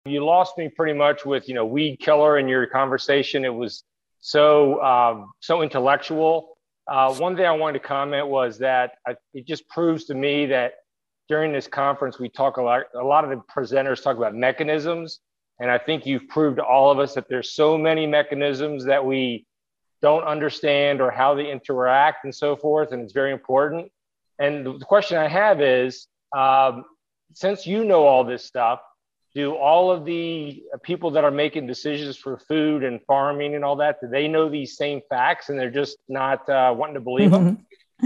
You lost me pretty much with, weed killer in your conversation. It was so intellectual. One thing I wanted to comment was that it just proves to me that during this conference, we talk a lot of the presenters talk about mechanisms. And I think you've proved to all of us that there's so many mechanisms that we don't understand or how they interact and so forth. And it's very important. And the question I have is, since you know all this stuff, do all of the people that are making decisions for food and farming and all that, do they know these same facts and they're just not wanting to believe them?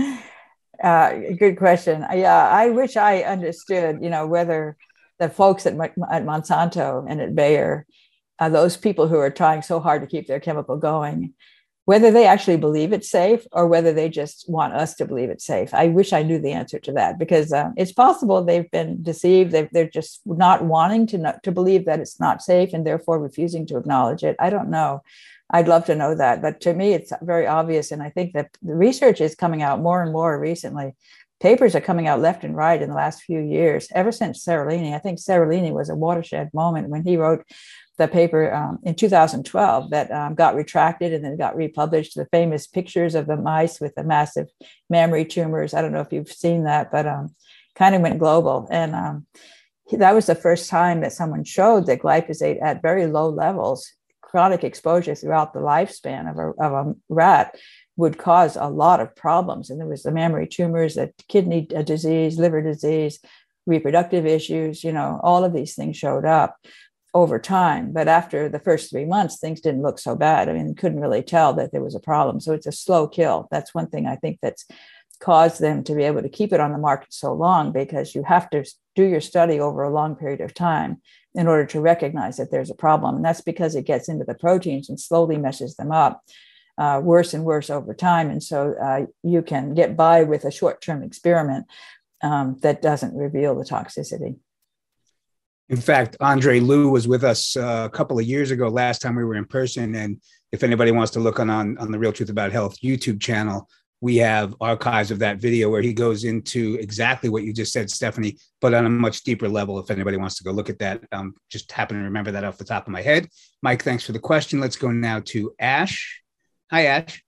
Good question. Yeah, I wish I understood, whether the folks at Monsanto and at Bayer, those people who are trying so hard to keep their chemical going, whether they actually believe it's safe or whether they just want us to believe it's safe. I wish I knew the answer to that, because it's possible they've been deceived. They're just not wanting to believe that it's not safe and therefore refusing to acknowledge it. I don't know. I'd love to know that. But to me, it's very obvious. And I think that the research is coming out more and more recently. Papers are coming out left and right in the last few years, ever since Seralini. I think Seralini was a watershed moment when he wrote the paper in 2012 that got retracted and then got republished. The famous pictures of the mice with the massive mammary tumors. I don't know if you've seen that, but kind of went global. And that was the first time that someone showed that glyphosate at very low levels, chronic exposure throughout the lifespan of a rat, would cause a lot of problems. And there was the mammary tumors, the kidney disease, liver disease, reproductive issues, all of these things showed up over time. But after the first 3 months, things didn't look so bad. I mean, you couldn't really tell that there was a problem. So it's a slow kill. That's one thing I think that's caused them to be able to keep it on the market so long, because you have to do your study over a long period of time in order to recognize that there's a problem. And that's because it gets into the proteins and slowly messes them up worse and worse over time. And so you can get by with a short-term experiment that doesn't reveal the toxicity. In fact, Andre Liu was with us a couple of years ago, last time we were in person. And if anybody wants to look on the Real Truth About Health YouTube channel, we have archives of that video where he goes into exactly what you just said, Stephanie, but on a much deeper level. If anybody wants to go look at that, just happen to remember that off the top of my head. Mike, thanks for the question. Let's go now to Ash. Hi, Ash.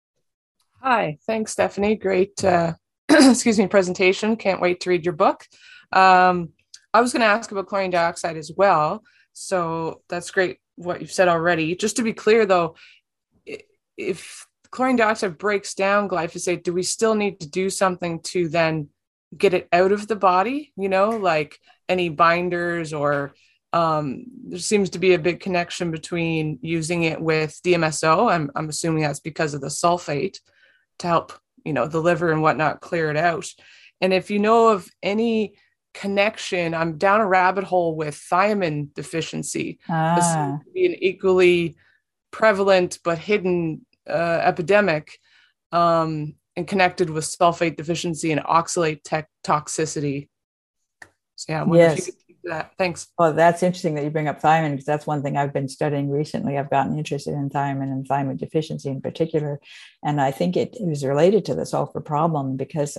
Hi, thanks, Stephanie. Great, presentation. Can't wait to read your book. I was going to ask about chlorine dioxide as well. So that's great what you've said already. Just to be clear, though, if chlorine dioxide breaks down glyphosate, do we still need to do something to then get it out of the body? Like any binders, or there seems to be a big connection between using it with DMSO. I'm assuming that's because of the sulfate to help, the liver and whatnot clear it out. And if you know of any connection, I'm down a rabbit hole with thiamine deficiency. This seems to be an equally prevalent but hidden epidemic, and connected with sulfate deficiency and oxalate toxicity. So yeah, I wonder if you could speak to that. Thanks. Well, that's interesting that you bring up thiamine, because that's one thing I've been studying recently. I've gotten interested in thiamine and thiamine deficiency in particular, and I think it is related to the sulfur problem, because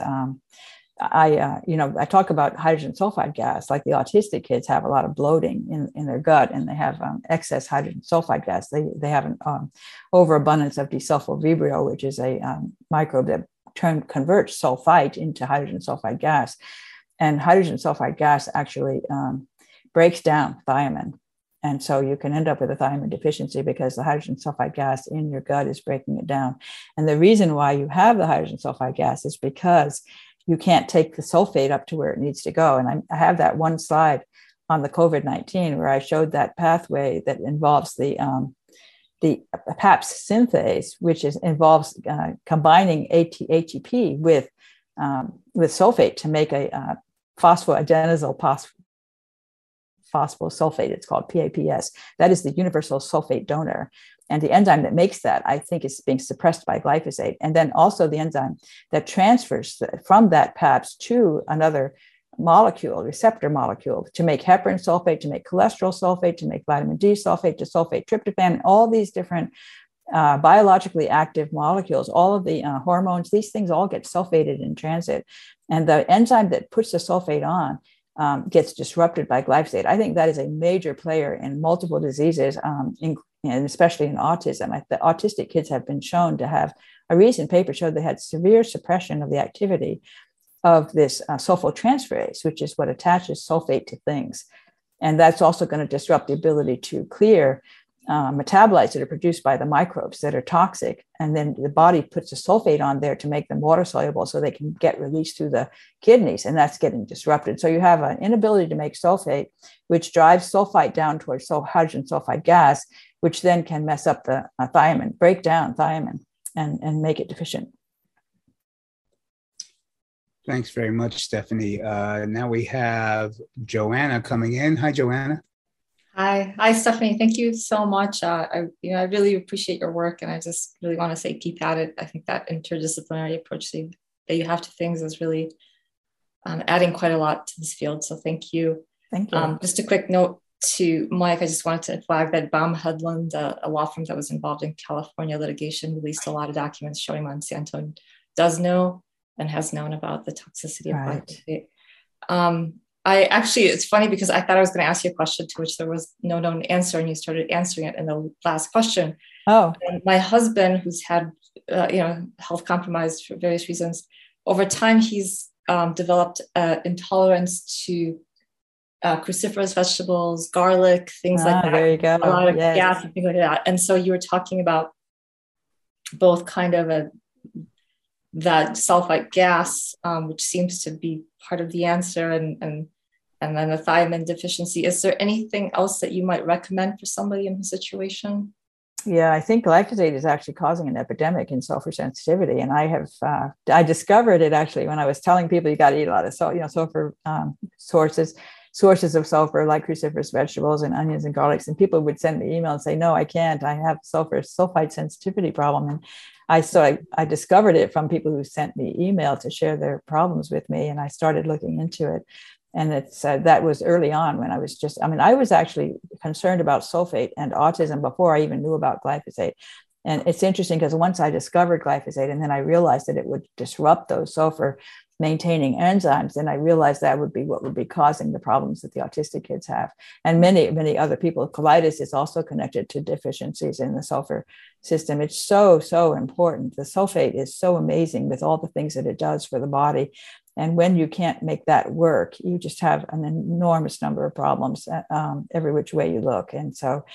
I talk about hydrogen sulfide gas, like the autistic kids have a lot of bloating in their gut, and they have excess hydrogen sulfide gas. They have an overabundance of desulfovibrio, which is a microbe that converts sulfite into hydrogen sulfide gas. And hydrogen sulfide gas actually breaks down thiamine. And so you can end up with a thiamine deficiency because the hydrogen sulfide gas in your gut is breaking it down. And the reason why you have the hydrogen sulfide gas is because you can't take the sulfate up to where it needs to go. And I have that one slide on the COVID-19 where I showed that pathway that involves the PAPS synthase, which involves combining ATP with sulfate to make a phosphoadenylyl phosphosulfate. It's called PAPS. That is the universal sulfate donor. And the enzyme that makes that, I think, is being suppressed by glyphosate. And then also the enzyme that transfers from that PAPS to another molecule, receptor molecule, to make heparin sulfate, to make cholesterol sulfate, to make vitamin D sulfate, to sulfate tryptophan, all these different biologically active molecules, all of the hormones, these things all get sulfated in transit. And the enzyme that puts the sulfate on gets disrupted by glyphosate. I think that is a major player in multiple diseases, and especially in autism. The autistic kids have been shown to have, a recent paper showed they had severe suppression of the activity of this sulfotransferase, which is what attaches sulfate to things. And that's also going to disrupt the ability to clear metabolites that are produced by the microbes that are toxic. And then the body puts a sulfate on there to make them water soluble so they can get released through the kidneys, and that's getting disrupted. So you have an inability to make sulfate, which drives sulfite down towards hydrogen sulfide gas, which then can mess up the thiamine, break down thiamine and make it deficient. Thanks very much, Stephanie. Now we have Joanna coming in. Hi, Joanna. Hi, Stephanie. Thank you so much. I really appreciate your work, and I just really want to say keep at it. I think that interdisciplinary approach that you have to things is really adding quite a lot to this field. So thank you. Thank you. Just a quick note to Mike. I just wanted to flag that Baum Hedlund, a law firm that was involved in California litigation, released a lot of documents showing Monsanto does know and has known about the toxicity of glyphosate. It's funny because I thought I was going to ask you a question to which there was no known answer, and you started answering it in the last question. Oh, and my husband, who's had, health compromised for various reasons, over time, he's developed intolerance to cruciferous vegetables, garlic, things like that. There you go. A lot of gas and things like that. And so you were talking about both kind of that sulfite gas, which seems to be part of the answer, and then the thiamine deficiency. Is there anything else that you might recommend for somebody in the situation? Yeah, I think glyphosate is actually causing an epidemic in sulfur sensitivity. And I discovered it actually when I was telling people you got to eat a lot of sulfur sources of sulfur, like cruciferous vegetables and onions and garlics. And people would send me email and say, no, I can't. I have sulfite sensitivity problem. And I discovered it from people who sent me email to share their problems with me. And I started looking into it. And that was early on when I was actually concerned about sulfate and autism before I even knew about glyphosate. And it's interesting because once I discovered glyphosate and then I realized that it would disrupt those sulfur maintaining enzymes, then I realized that would be what would be causing the problems that the autistic kids have. And many, many other people. Colitis is also connected to deficiencies in the sulfur system. It's so, so important. The sulfate is so amazing with all the things that it does for the body. And when you can't make that work, you just have an enormous number of problems every which way you look. And so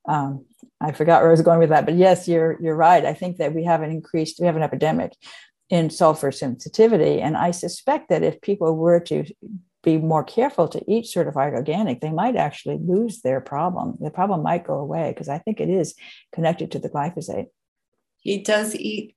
I forgot where I was going with that, but yes, you're right. I think that we have an epidemic in sulfur sensitivity. And I suspect that if people were to be more careful to eat certified organic, they might actually lose their problem. The problem might go away because I think it is connected to the glyphosate. He does eat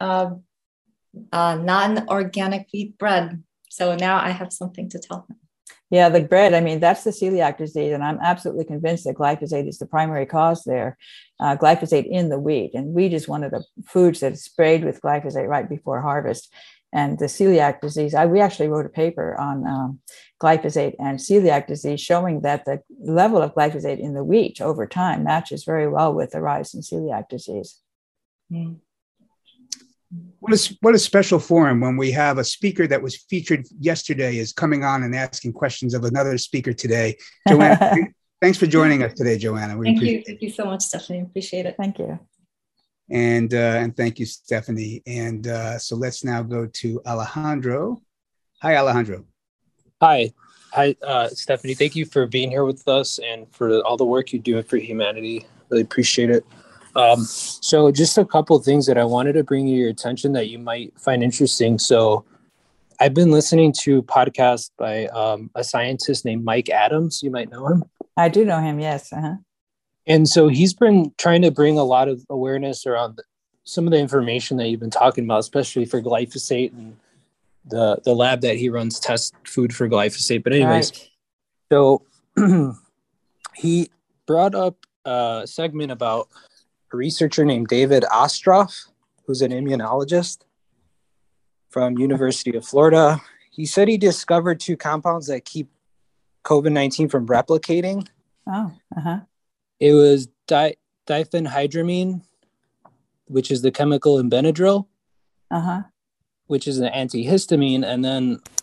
non-organic wheat bread. So now I have something to tell him. Yeah, the bread, that's the celiac disease. And I'm absolutely convinced that glyphosate is the primary cause there. Glyphosate in the wheat. And wheat is one of the foods that is sprayed with glyphosate right before harvest. And the celiac disease, we actually wrote a paper on glyphosate and celiac disease showing that the level of glyphosate in the wheat over time matches very well with the rise in celiac disease. Mm. What a special forum when we have a speaker that was featured yesterday is coming on and asking questions of another speaker today. Joanna, thanks for joining us today, Joanna. Thank you. Thank you so much, Stephanie. Appreciate it. Thank you. And thank you, Stephanie. And so let's now go to Alejandro. Hi, Alejandro. Hi, Stephanie. Thank you for being here with us and for all the work you're doing for humanity. Really appreciate it. So just a couple of things that I wanted to bring to your attention that you might find interesting. So I've been listening to podcasts by a scientist named Mike Adams. You might know him. I do know him. Yes. Uh-huh. And so he's been trying to bring a lot of awareness around some of the information that you've been talking about, especially for glyphosate, and the lab that he runs tests food for glyphosate. But anyways, right. So he brought up a segment about a researcher named David Ostroff, who's an immunologist from University of Florida. He said he discovered two compounds that keep COVID-19 from replicating. Oh, uh-huh. It was diphenhydramine, which is the chemical in Benadryl, uh-huh. which is an antihistamine, and then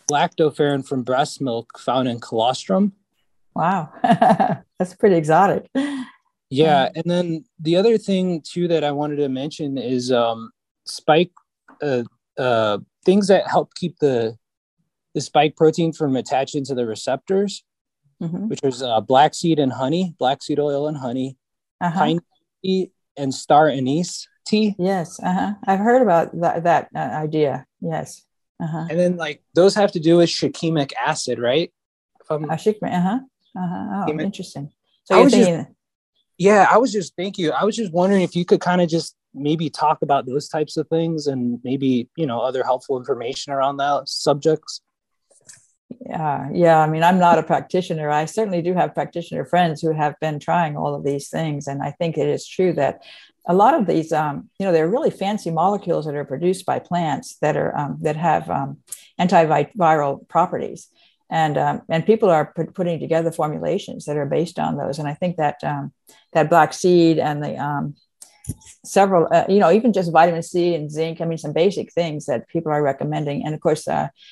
lactoferrin from breast milk found in colostrum. Wow. That's pretty exotic. Yeah. And then the other thing too that I wanted to mention is spike things that help keep the spike protein from attaching to the receptors, which is black seed oil and honey, pine tea, and star anise tea. Yes. I've heard about that idea. Yes. And then like those have to do with shikimic acid, right? Oh, interesting. So I was just wondering if you could kind of just maybe talk about those types of things and maybe, other helpful information around that subjects. Yeah. I mean, I'm not a practitioner. I certainly do have practitioner friends who have been trying all of these things. And I think it is true that a lot of these, they're really fancy molecules that are produced by plants that are that have antiviral properties. And people are putting together formulations that are based on those. And I think that that black seed and the several, even just vitamin C and zinc, I mean, some basic things that people are recommending. And of course,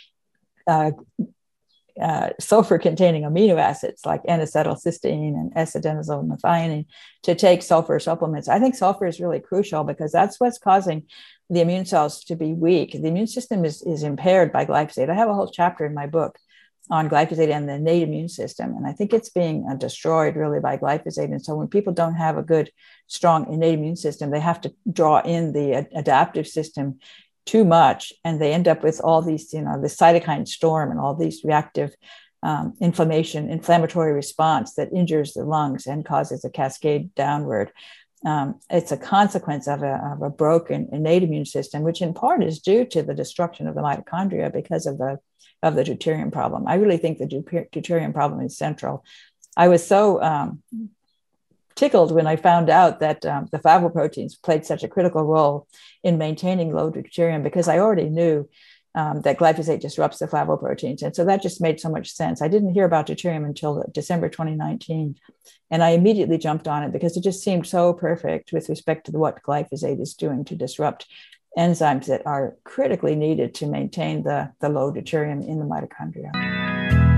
sulfur-containing amino acids like N-acetylcysteine and S-adenosyl methionine to take sulfur supplements. I think sulfur is really crucial because that's what's causing the immune cells to be weak. The immune system is impaired by glyphosate. I have a whole chapter in my book on glyphosate and the innate immune system. And I think it's being destroyed really by glyphosate. And so when people don't have a good, strong innate immune system, they have to draw in the adaptive system too much. And they end up with all these, the cytokine storm and all these reactive inflammatory response that injures the lungs and causes a cascade downward. It's a consequence of a broken innate immune system, which in part is due to the destruction of the mitochondria because of the deuterium problem. I really think the deuterium problem is central. I was so tickled when I found out that the flavoproteins played such a critical role in maintaining low deuterium because I already knew that glyphosate disrupts the flavoproteins. And so that just made so much sense. I didn't hear about deuterium until December 2019. And I immediately jumped on it because it just seemed so perfect with respect to what glyphosate is doing to disrupt enzymes that are critically needed to maintain the low deuterium in the mitochondria.